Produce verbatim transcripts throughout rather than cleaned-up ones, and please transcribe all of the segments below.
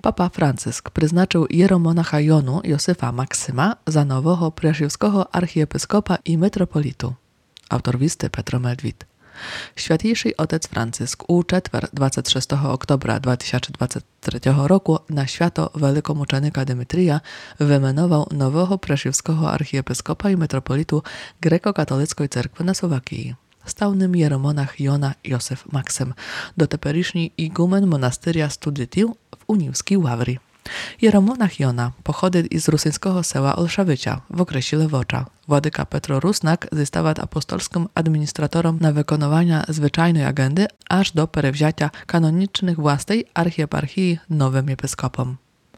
Papa Franciszek przeznaczył jeromonacha Jonu Józefa Maksyma za nowego przeświowskiego archiepiskopa i metropolitu. Autor listy Petro Medwid. Świętejszy Otec Franciszek u czwartek dwudziestego szóstego oktobra dwa tysiące dwudziestego trzeciego roku na święto wielkomuczenika Dymitrija wymianował nowego przeświowskiego archiepiskopa i metropolitu Grekokatolickiej Cerkwy na Słowakii. Stał nim jeromonach Jona Józef Maksym, doteperiszni igumen monastyria Studytiu w Uniwskiej Ławri. Jeromonach Jona pochodzi z rusyńskiego sela Olszawycia w okresie Lewocza. Władyka Petro Rusnak został apostolskim administratorem na wykonywanie zwyczajnej agendy aż do przewzięcia kanonicznych własnej archieparchii nowym episkopom.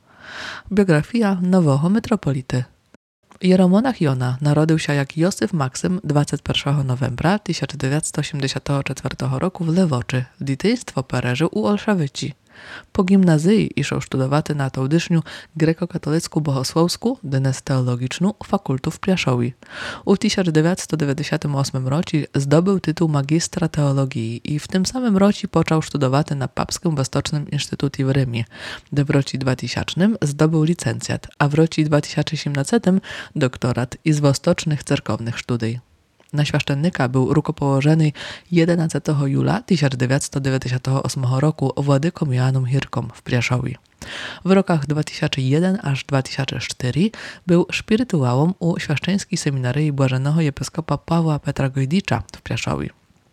Biografia nowego metropolity. Jeromonach Jona narodził się jak Józef Maksym dwudziestego pierwszego novembra tysiąc dziewięćset osiemdziesiątego czwartego roku w Lewoczy. Dzieciństwo przeżył u Olszawyci. Po gimnazji iszał sztudować na taudyszniu grekokatolicką bohosłowską, dnes teologiczną, fakultu w Piaszowi. U tysiąc dziewięćset dziewięćdziesiątego ósmego roku zdobył tytuł magistra teologii i w tym samym roku począł sztudować na Papskim Wostecznym Instytucie w Rzymie, gdzie w roku dwutysięcznym zdobył licencjat, a w roku dwa tysiące osiemnastym doktorat i z Wostecznych Cerkownych Studii. Na świaszczennika był rukopołożony jedenastego jula tysiąc dziewięćset dziewięćdziesiątego ósmego roku władyką Joanną Hirką w Piaszowi. W rokach dwa tysiące pierwszy aż dwa tysiące czwarty był spirytuałą u świaszczeńskiej seminarii błażenego episkopa Pawła Petra Gojdicza w Piaszowi,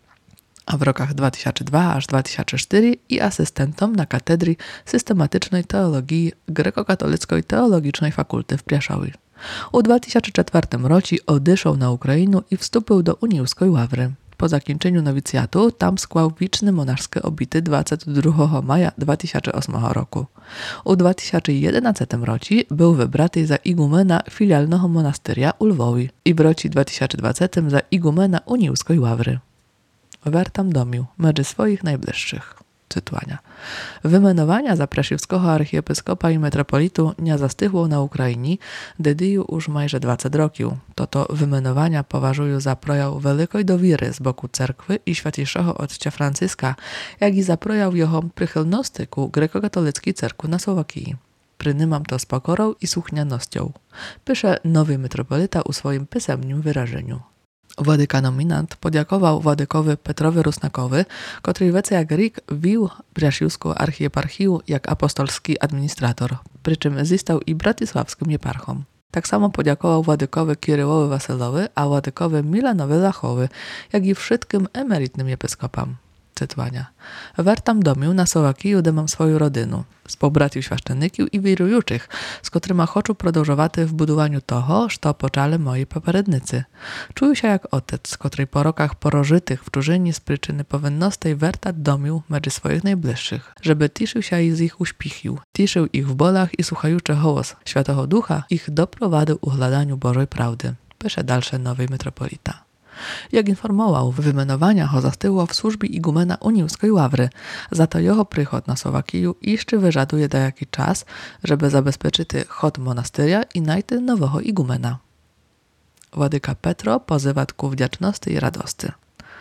a w rokach dwa tysiące drugi aż dwa tysiące czwarty i asystentem na katedry systematycznej teologii Grekokatolickiej Teologicznej Fakulty w Piaszowi. U dwa tysiące czwartym roku odeszł na Ukrainę i wstąpił do Uniwskiej Ławry. Po zakończeniu nowicjatu tam skłał wieczne monaszskie obity dwudziestego drugiego maja dwa tysiące ósmego roku. U dwa tysiące jedenastym roku był wybraty za igumena filialnego monastyria u Lwowi i w roku dwa tysiące dwudziestym za igumena Uniwskiej Ławry. Wertam domił między swoich najbliższych. Cytowania. Wymianowania za przeświowskiego archiepiskopa i metropolitu nie zastychło na Ukrainie, dediju już majże dwadzieścia roków. To to wymianowania poważują za projaw wielkiej dowiry z boku cerkwy i świętejszego Otca Franciszka, jak i za projaw jego przychylności ku grekokatolickiej cerkwi na Słowakii. Prynymam to z pokorą i słuchnianością. Pisze nowy metropolita u swoim pisemnym wyrażeniu. Władyka nominant podziękował władykowi Petrowi Rusnakowi, który wiece jak Rik wił przeświowską archieparchię jak apostolski administrator, przy czym został i bratysławskim eparchą. Tak samo podziękował władykowi Kiryłowi Wasylowi, a władykowi Milanowi Lachowi, jak i wszystkim emerytnym episkopom. Cytowania. Wertam domił na Słowakiju, gdzie mam swoją rodzinę, współbracił świaszczeników i wirujących, z którymi chcę продовжувати w budowaniu toho, co poczęli moi poperednicy. Czuję się jak otec, który po rokach porożytych w czużyni z przyczyny powinności wertać domił między swoich najbliższych, żeby tiszył się i z ich uśpichił, tiszył ich w bolach i słuchajuczy głos Świętego Ducha ich doprowadził u hladaniu Bożej prawdy. Pisze dalsze nowy metropolita. Jak informował, wymianowania ho zastyło w służbie igumena Uniwskiej Ławry. Za to jego przychod na Słowakiju jeszcze wyżaduje do jaki czas, żeby zabezpieczyć chod monastyria i najty nowego igumena. Władyka Petro pozywa ku wdzięczności i radości.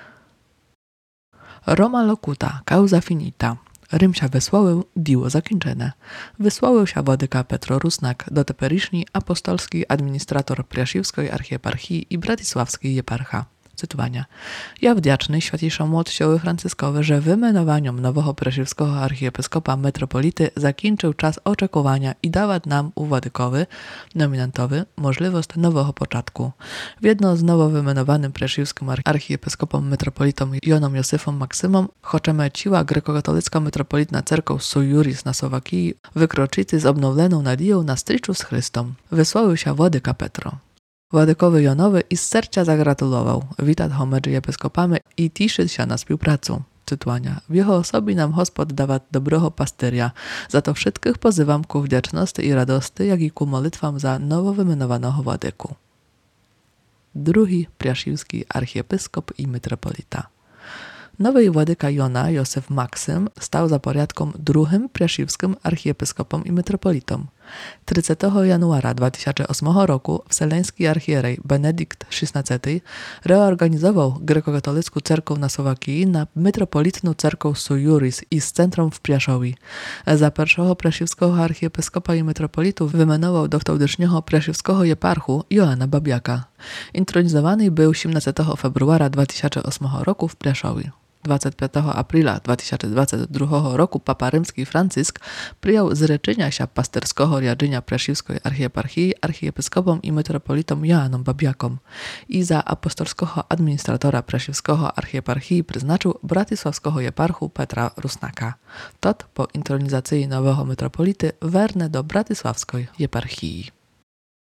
Roma locuta, causa finita. Rym się wysławił, diło zakończone. Wysławił się władyka Petro Rusnak, doteperiszni apostolski administrator Przeświowskiej archieparchii i bratysławskiej eparcha. Cytowania. Ja wdzięczny świętejszemu Otcowi Franciszkowi, że wymianowaniom nowego przeświowskiego archiepiskopa metropolity zakończył czas oczekiwania i dawać nam u władykowi, nominantowi, możliwość nowego początku. W jedno z nowo wymianowanym przeświowskim archiepiskopom metropolitą Joną Józefem Maksymom chcemy ciła grekokatolicka metropolitna cerkow Sojuris na Słowakii wykroczyć z obnowioną nadzieją na styczu z Chrystom. Wysławił się władyka Petro. Władykowi Jonowi i z serca zagratulował, witać ho między episkopami i cieszyć się na współpracę. Cytowania. W jego osobie nam Gospod dawać dobrego pasterja, za to wszystkich pozywam ku wdzięczności i radości, jak i ku modlitwam za nowo wymianowanego władyku. Drugi przeświowski archiepiskop i metropolita. Nowy władyka Jona Józef Maksym stał za porядką drugim przeświowskim archiepiskopom i metropolitom. trzydziestego januara dwa tysiące ósmego roku wseleński archierej Benedykt szesnasty reorganizował grekokatolicką cerkiew na Słowakii na metropolitną cerkiew Sojuris i z centrum w Priaszowi. Za pierwszego prasiewskiego archiepiskopa i metropolitu wymianował do wtałdycznego prasiewskiego jeparchu Joana Babiaka. Intronizowany był osiemnastego februara dwa tysiące ósmego roku w Priaszowi. dwudziestego piątego aprila dwa tysiące dwudziestego drugiego roku Papa Rzymski Franciszek przyjął zrzeczenia się pasterskiego riadzenia Prasiewskiej archieparchii archiepiskopom i metropolitom Joanom Babiakom i za apostolskiego administratora Prasiewskiego archieparchii przeznaczył bratysławskiego jeparchu Petra Rusnaka. Tot po intronizacji nowego metropolity werne do bratysławskiej jeparchii.